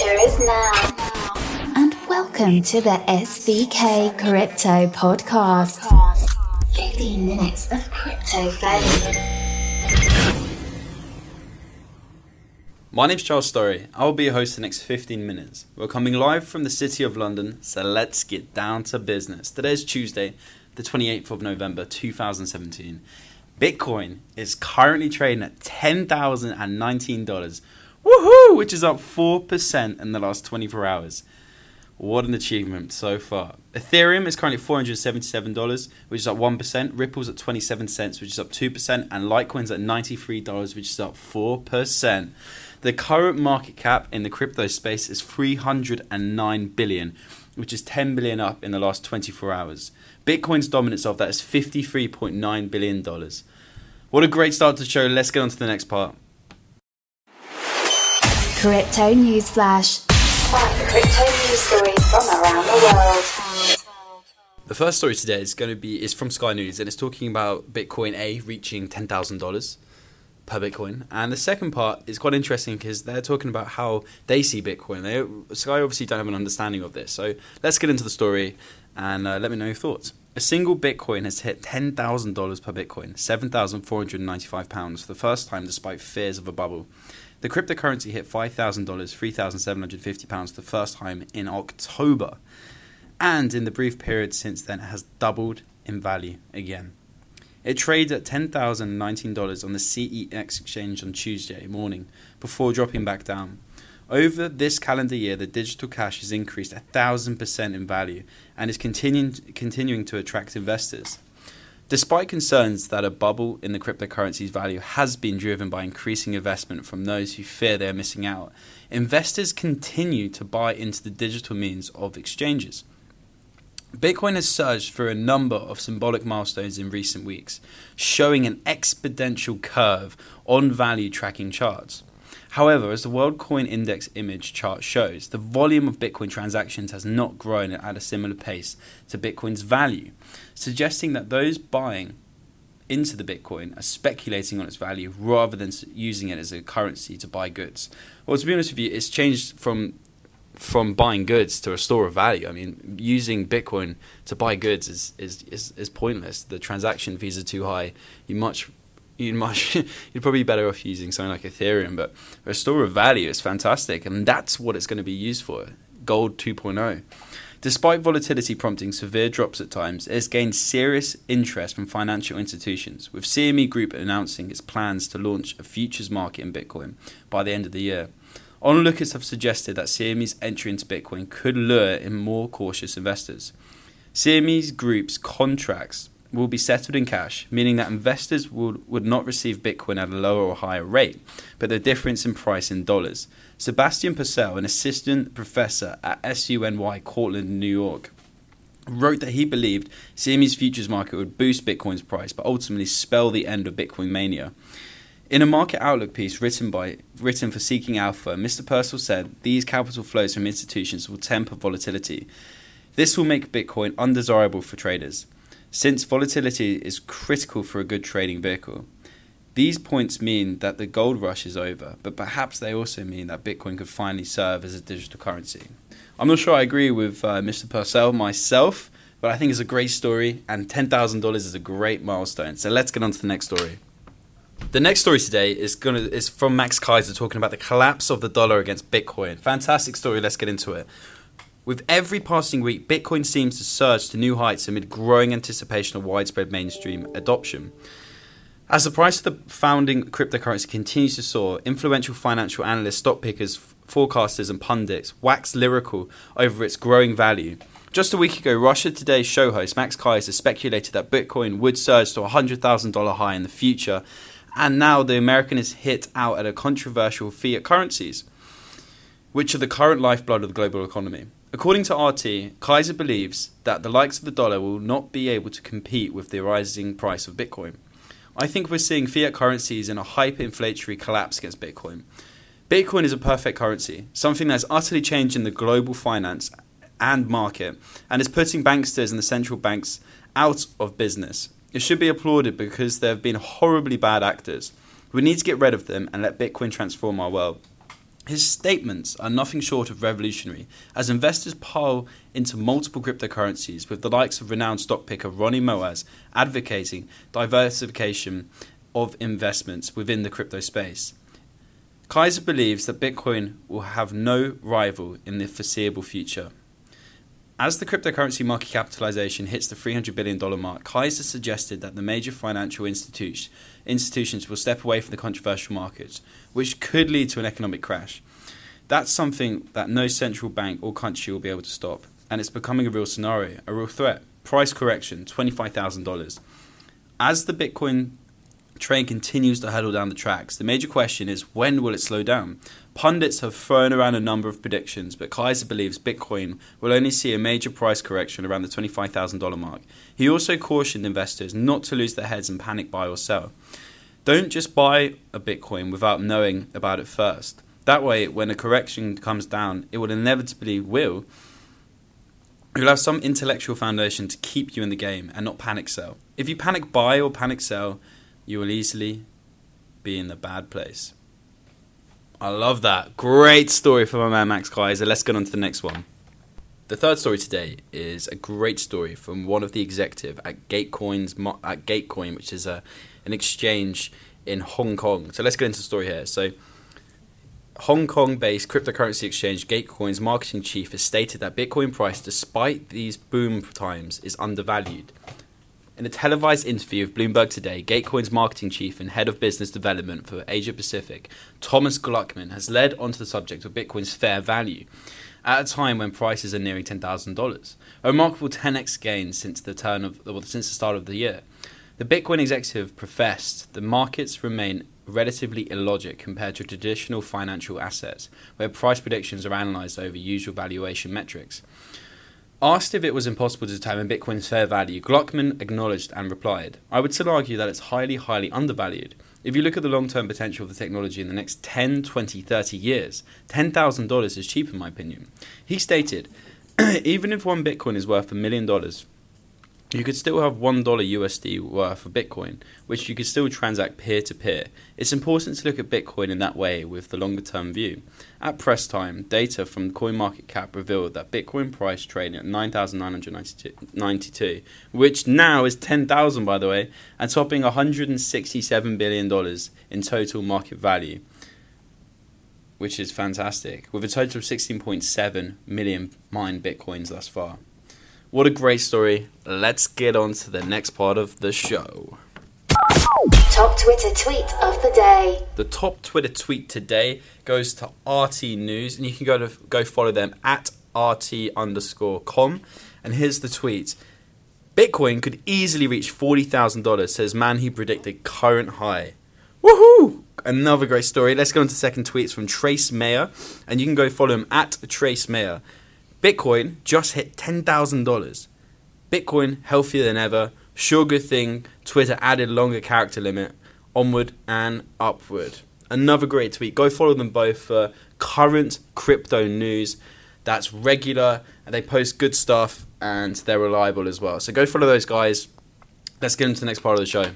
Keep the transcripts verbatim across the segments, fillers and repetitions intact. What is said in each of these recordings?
future is now. And welcome to the S V K Crypto Podcast. fifteen minutes of crypto value. My name's Charles Story. I will be your host for the next fifteen minutes. We're coming live from the City of London, so let's get down to business. Today is Tuesday, the twenty-eighth of November, two thousand seventeen. Bitcoin is currently trading at ten thousand nineteen dollars. Woohoo! Which is up four percent in the last twenty-four hours. What an achievement so far. Ethereum is currently four hundred seventy-seven dollars, which is up one percent. Ripple's at twenty-seven cents, which is up two percent. And Litecoin's at ninety-three dollars, which is up four percent. The current market cap in the crypto space is three hundred nine billion dollars, which is ten billion dollars up in the last twenty-four hours. Bitcoin's dominance of that is fifty-three point nine billion dollars. What a great start to the show. Let's get on to the next part. Crypto News Flash. Five crypto news stories from around the world. The first story today is going to be is from Sky News, and it's talking about Bitcoin A reaching ten thousand dollars per Bitcoin. And the second part is quite interesting because they're talking about how they see Bitcoin. They, Sky obviously don't have an understanding of this. So let's get into the story and uh, let me know your thoughts. A single Bitcoin has hit ten thousand dollars per Bitcoin, seven thousand four hundred ninety-five pounds for the first time despite fears of a bubble. The cryptocurrency hit five thousand dollars, three thousand seven hundred fifty pounds for the first time in October. And in the brief period since then, it has doubled in value again. It traded at ten thousand nineteen dollars on the C E X exchange on Tuesday morning before dropping back down. Over this calendar year, the digital cash has increased one thousand percent in value and is continuing, continuing to attract investors. Despite concerns that a bubble in the cryptocurrency's value has been driven by increasing investment from those who fear they are missing out, investors continue to buy into the digital means of exchanges. Bitcoin has surged through a number of symbolic milestones in recent weeks, showing an exponential curve on value tracking charts. However, as the World Coin Index image chart shows, the volume of Bitcoin transactions has not grown at a similar pace to Bitcoin's value, suggesting that those buying into the Bitcoin are speculating on its value rather than using it as a currency to buy goods. Well, to be honest with you, it's changed from from buying goods to a store of value. I mean, using Bitcoin to buy goods is is, is, is pointless. The transaction fees are too high. You much You'd, much, you'd probably be better off using something like Ethereum, but a store of value is fantastic, and that's what it's going to be used for, gold two point oh. Despite volatility prompting severe drops at times, it has gained serious interest from financial institutions, with C M E Group announcing its plans to launch a futures market in Bitcoin by the end of the year. Onlookers have suggested that C M E's entry into Bitcoin could lure in more cautious investors. C M E Group's contracts will be settled in cash, meaning that investors would, would not receive Bitcoin at a lower or higher rate, but the difference in price in dollars. Sebastian Purcell, an assistant professor at S U N Y Cortland, New York, wrote that he believed C M E's futures market would boost Bitcoin's price, but ultimately spell the end of Bitcoin mania. In a market outlook piece written by written for Seeking Alpha, Mister Purcell said these capital flows from institutions will temper volatility. This will make Bitcoin undesirable for traders, since volatility is critical for a good trading vehicle. These points mean that the gold rush is over, but perhaps they also mean that Bitcoin could finally serve as a digital currency. I'm not sure I agree with uh, Mister Purcell myself, but I think it's a great story, and ten thousand dollars is a great milestone. So let's get on to the next story. The next story today is gonna is from Max Keiser talking about the collapse of the dollar against Bitcoin. Fantastic story, let's get into it. With every passing week, Bitcoin seems to surge to new heights amid growing anticipation of widespread mainstream adoption. As the price of the founding cryptocurrency continues to soar, influential financial analysts, stock pickers, forecasters and pundits wax lyrical over its growing value. Just a week ago, Russia Today's show host Max Keiser speculated that Bitcoin would surge to a one hundred thousand dollars high in the future, and now the American is hit out at a controversial fiat currencies, which are the current lifeblood of the global economy. According to R T, Keiser believes that the likes of the dollar will not be able to compete with the rising price of Bitcoin. I think we're seeing fiat currencies in a hyperinflationary collapse against Bitcoin. Bitcoin is a perfect currency, something that's utterly changing the global finance and market, and is putting banksters and the central banks out of business. It should be applauded because there have been horribly bad actors. We need to get rid of them and let Bitcoin transform our world. His statements are nothing short of revolutionary, as investors pile into multiple cryptocurrencies, with the likes of renowned stock picker Ronnie Moaz advocating diversification of investments within the crypto space. Kaiser believes that Bitcoin will have no rival in the foreseeable future. As the cryptocurrency market capitalization hits the three hundred billion dollars mark, Kaiser suggested that the major financial institutions institutions will step away from the controversial markets, which could lead to an economic crash. That's something that no central bank or country will be able to stop, and it's becoming a real scenario, a real threat. Price correction, twenty-five thousand dollars. As the Bitcoin train continues to hurtle down the tracks, the major question is, when will it slow down? Pundits have thrown around a number of predictions, but Kaiser believes Bitcoin will only see a major price correction around the twenty-five thousand dollars mark. He also cautioned investors not to lose their heads and panic buy or sell. Don't just buy a Bitcoin without knowing about it first. That way, when a correction comes down, it will inevitably will. You'll have some intellectual foundation to keep you in the game and not panic sell. If you panic buy or panic sell, you will easily be in the bad place. I love that. Great story from my man Max Kaiser. Let's get on to the next one. The third story today is a great story from one of the executive at Gatecoin's at Gatecoin, which is a an exchange in Hong Kong. So let's get into the story here. So Hong Kong-based cryptocurrency exchange Gatecoin's marketing chief has stated that Bitcoin price, despite these boom times, is undervalued. In a televised interview with Bloomberg today, Gatecoin's marketing chief and head of business development for Asia Pacific, Thomas Gluckman, has led onto the subject of Bitcoin's fair value at a time when prices are nearing ten thousand dollars, a remarkable ten x gain since the turn of well, since the start of the year. The Bitcoin executive professed the markets remain relatively illogic compared to traditional financial assets, where price predictions are analysed over usual valuation metrics. Asked if it was impossible to determine Bitcoin's fair value, Gluckman acknowledged and replied, "I would still argue that it's highly, highly undervalued. If you look at the long-term potential of the technology in the next ten, twenty, thirty years, ten thousand dollars is cheap in my opinion." He stated, "Even if one Bitcoin is worth a million dollars, you could still have one dollar U S D worth of Bitcoin, which you could still transact peer-to-peer. It's important to look at Bitcoin in that way with the longer-term view." At press time, data from CoinMarketCap revealed that Bitcoin price traded at nine thousand nine hundred ninety-two, which now is ten thousand by the way, and topping one hundred sixty-seven billion dollars in total market value, which is fantastic, with a total of sixteen point seven million mined Bitcoins thus far. What a great story. Let's get on to the next part of the show. Top Twitter tweet of the day. The top Twitter tweet today goes to R T News, and you can go to go follow them at R T underscore com. And here's the tweet. Bitcoin could easily reach forty thousand dollars, says man who predicted current high. Woohoo! Another great story. Let's go on to second tweets from Trace Mayer, and you can go follow him at Trace Mayer. Bitcoin just hit ten thousand dollars. Bitcoin healthier than ever. Sure good thing Twitter added longer character limit. Onward and upward. Another great tweet. Go follow them both for current crypto news. That's regular, and they post good stuff, and they're reliable as well. So go follow those guys. Let's get into the next part of the show.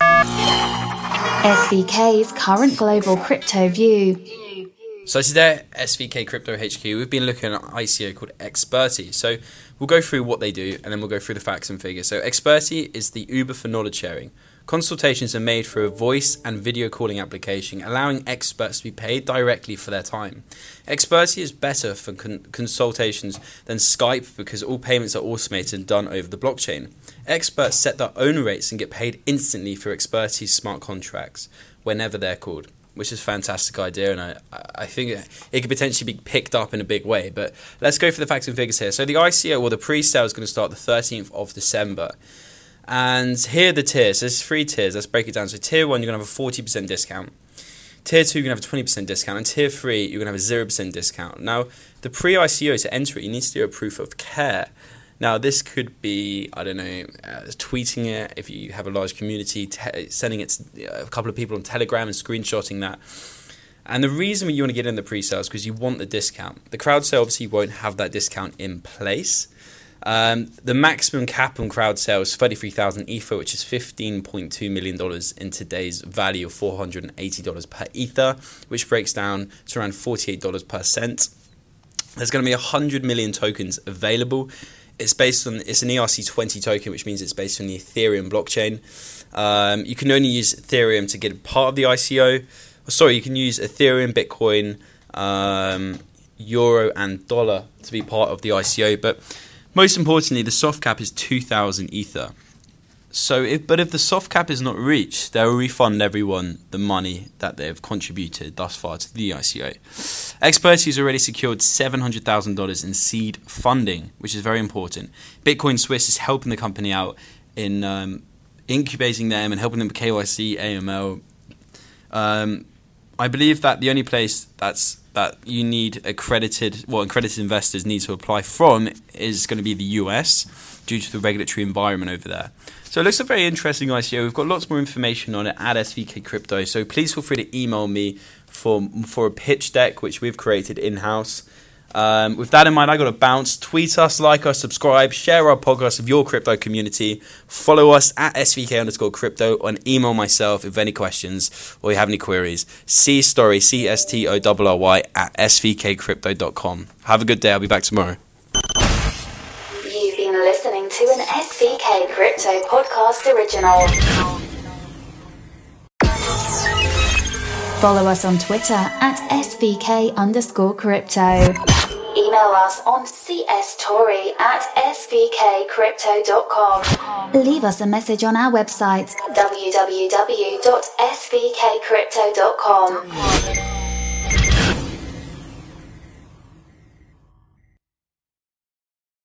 S V K's current global crypto view. So today at S V K Crypto H Q, we've been looking at an I C O called Experti. So we'll go through what they do, and then we'll go through the facts and figures. So Experti is the Uber for knowledge sharing. Consultations are made through a voice and video calling application, allowing experts to be paid directly for their time. Experti is better for con- consultations than Skype because all payments are automated and done over the blockchain. Experts set their own rates and get paid instantly for Experti's smart contracts whenever they're called, which is a fantastic idea, and I, I think it, it could potentially be picked up in a big way. But let's go for the facts and figures here. So the I C O, or the pre-sale, is going to start the thirteenth of December. And here are the tiers. There's three tiers. Let's break it down. So tier one, you're going to have a forty percent discount. Tier two, you're going to have a twenty percent discount. And tier three, you're going to have a zero percent discount. Now, the pre-I C O, to enter it, you need to do a proof of care. Now, this could be, I don't know, uh, tweeting it if you have a large community, te- sending it to a couple of people on Telegram and screenshotting that. And the reason you want to get in the pre-sale is because you want the discount. The crowd sale obviously won't have that discount in place. Um, the maximum cap on crowd sale is thirty-three thousand Ether, which is fifteen point two million dollars in today's value of four hundred eighty dollars per Ether, which breaks down to around forty-eight dollars per cent. There's going to be one hundred million tokens available. It's based on, it's an E R C twenty token, which means it's based on the Ethereum blockchain. Um, you can only use Ethereum to get part of the I C O. Sorry, you can use Ethereum, Bitcoin, um, Euro, and Dollar to be part of the I C O. But most importantly, the soft cap is two thousand Ether. So, if, but if the soft cap is not reached, they'll refund everyone the money that they've contributed thus far to the I C O. Expertise already secured seven hundred thousand dollars in seed funding, which is very important. Bitcoin Swiss is helping the company out in um, incubating them and helping them with K Y C, A M L. Um, I believe that the only place that's that you need accredited, well, accredited investors need to apply from is going to be the U S due to the regulatory environment over there. So it looks a very interesting I C O. We've got lots more information on it at S V K Crypto. So please feel free to email me for for a pitch deck which we've created in-house. Um, with that in mind, I got to bounce. Tweet us, like us, subscribe, share our podcast with your crypto community. Follow us at S V K underscore crypto and email myself if any questions or you have any queries. C story, C S T O R R Y at S V K crypto dot com. Have a good day. I'll be back tomorrow. You've been listening to an S V K Crypto Podcast original. Follow us on Twitter at S V K underscore crypto. Email us on cstori at S V K crypto dot com. Leave us a message on our website w w w dot S V K crypto dot com.